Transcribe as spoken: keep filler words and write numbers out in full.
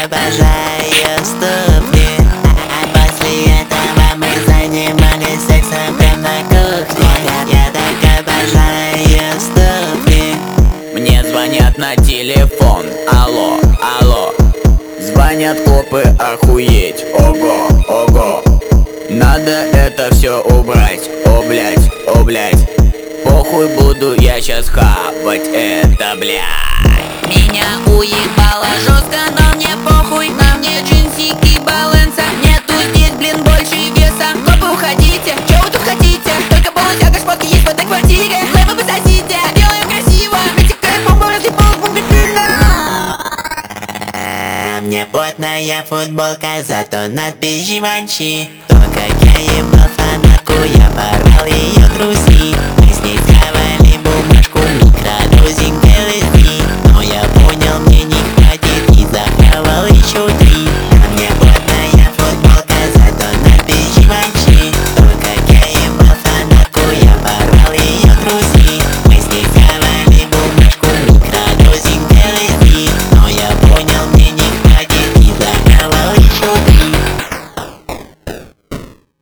обожаю ступни. А после этого мы занимались сексом прям на кухне. Я так обожаю ступни. Мне звонят на телефон, алло, алло. Звонят копы, охуеть, ого, ого. Надо это все убрать, о блять, о блять. Похуй, буду я щас хавать это, блядь. Меня уебало жестко, но мне похуй. На мне джинсики баланса, нету здесь, блин, больше веса. Копы, уходите, чё вы тут хотите? Только полутяга, шмотки есть в этой квартире. Хлеба вы сосите, делаем красиво. Вытекает бомба, разъебал бомбы. Мне плотная футболка, зато надпись Живанши. То, как я ебал фанатку, я порвал ее трусы.